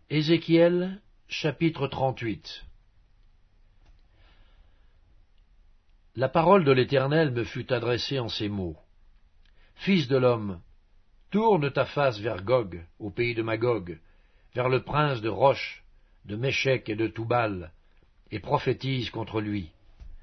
Ézéchiel, chapitre 38. La parole de l'Éternel me fut adressée en ces mots. Fils de l'homme, tourne ta face vers Gog, au pays de Magog, vers le prince de Roche, de Méchec et de Toubal, et prophétise contre lui.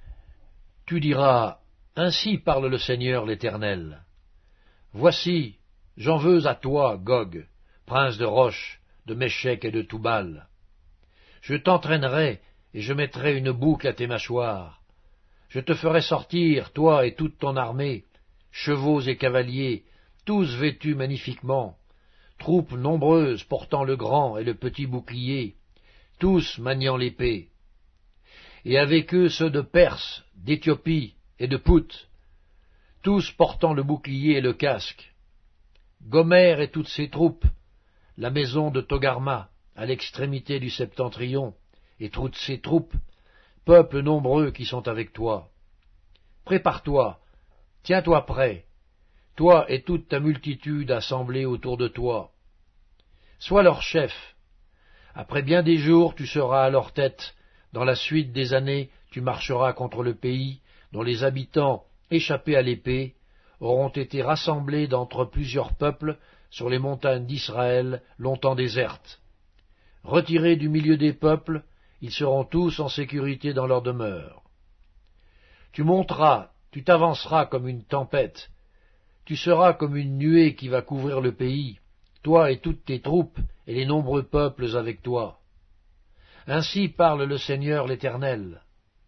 Tu diras, ainsi parle le Seigneur l'Éternel. Voici, j'en veux à toi, Gog, prince de Roche, de Méchec et de Toubal. Je t'entraînerai, et je mettrai une boucle à tes mâchoires. Je te ferai sortir, toi et toute ton armée, chevaux et cavaliers, tous vêtus magnifiquement, troupes nombreuses portant le grand et le petit bouclier, tous maniant l'épée. Et avec eux ceux de Perse, d'Éthiopie et de Pout, tous portant le bouclier et le casque. Gomère et toutes ses troupes, la maison de Togarma, à l'extrémité du septentrion, et toutes ses troupes, peuples nombreux qui sont avec toi. Prépare-toi, tiens-toi prêt, toi et toute ta multitude assemblée autour de toi. Sois leur chef. Après bien des jours, tu seras à leur tête. Dans la suite des années, tu marcheras contre le pays, dont les habitants, échappés à l'épée, auront été rassemblés d'entre plusieurs peuples sur les montagnes d'Israël, longtemps désertes. Retirés du milieu des peuples, ils seront tous en sécurité dans leur demeure. Tu monteras, tu t'avanceras comme une tempête, tu seras comme une nuée qui va couvrir le pays, toi et toutes tes troupes et les nombreux peuples avec toi. Ainsi parle le Seigneur l'Éternel.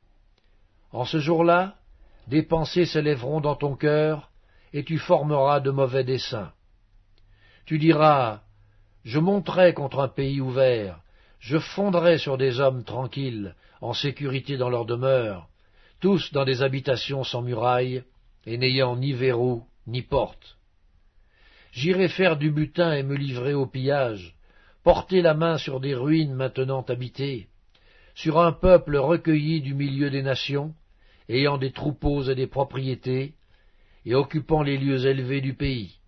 En ce jour-là, des pensées s'élèveront dans ton cœur, et tu formeras de mauvais desseins. Tu diras, je monterai contre un pays ouvert, je fondrai sur des hommes tranquilles, en sécurité dans leur demeure, tous dans des habitations sans murailles, et n'ayant ni verrou ni porte. J'irai faire du butin et me livrer au pillage, porter la main sur des ruines maintenant habitées, sur un peuple recueilli du milieu des nations, ayant des troupeaux et des propriétés, et occupant les lieux élevés du pays.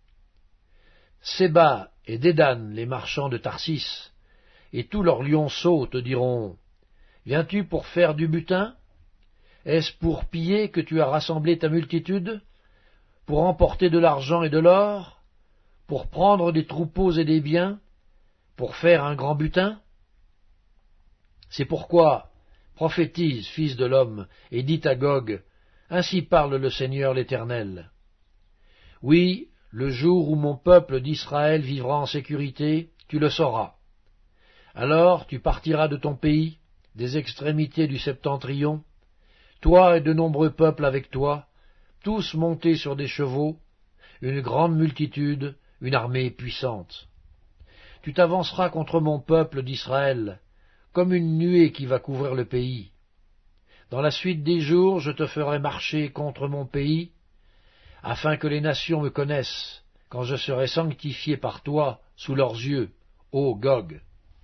Séba et Dédan, les marchands de Tarsis, et tous leurs lionceaux te diront, « Viens-tu pour faire du butin? Est-ce pour piller que tu as rassemblé ta multitude? Pour emporter de l'argent et de l'or? Pour prendre des troupeaux et des biens? Pour faire un grand butin? C'est pourquoi, prophétise, fils de l'homme, et dis à Gog, ainsi parle le Seigneur l'Éternel. Oui, le jour où mon peuple d'Israël vivra en sécurité, tu le sauras. Alors tu partiras de ton pays, des extrémités du septentrion, toi et de nombreux peuples avec toi, tous montés sur des chevaux, une grande multitude, une armée puissante. Tu t'avanceras contre mon peuple d'Israël, comme une nuée qui va couvrir le pays. Dans la suite des jours, je te ferai marcher contre mon pays, afin que les nations me connaissent, quand je serai sanctifié par toi sous leurs yeux, ô Gog.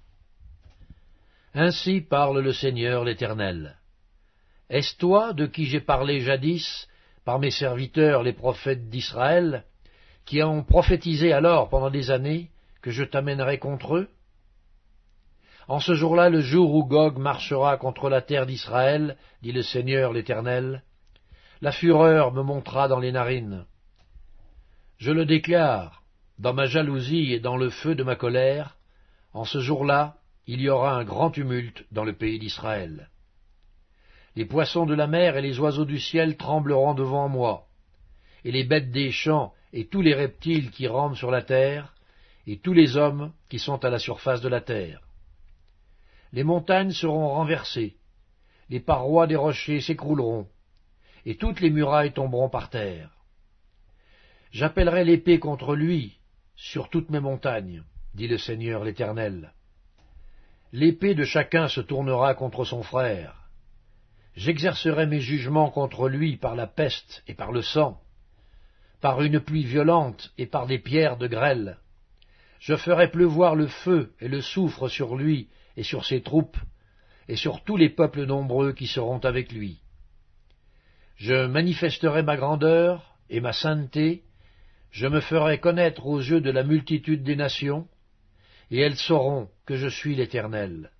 Ainsi parle le Seigneur l'Éternel. Est-ce toi de qui j'ai parlé jadis, par mes serviteurs les prophètes d'Israël, qui ont prophétisé alors pendant des années, que je t'amènerai contre eux? En ce jour-là, le jour où Gog marchera contre la terre d'Israël, dit le Seigneur l'Éternel, la fureur me montera dans les narines. Je le déclare, dans ma jalousie et dans le feu de ma colère, en ce jour-là, il y aura un grand tumulte dans le pays d'Israël. Les poissons de la mer et les oiseaux du ciel trembleront devant moi, et les bêtes des champs et tous les reptiles qui rampent sur la terre, et tous les hommes qui sont à la surface de la terre. Les montagnes seront renversées, les parois des rochers s'écrouleront, et toutes les murailles tomberont par terre. J'appellerai l'épée contre lui sur toutes mes montagnes, dit le Seigneur l'Éternel. L'épée de chacun se tournera contre son frère. J'exercerai mes jugements contre lui par la peste et par le sang, par une pluie violente et par des pierres de grêle. Je ferai pleuvoir le feu et le soufre sur lui et sur ses troupes, et sur tous les peuples nombreux qui seront avec lui. Je manifesterai ma grandeur et ma sainteté, je me ferai connaître aux yeux de la multitude des nations, et elles sauront que je suis l'Éternel.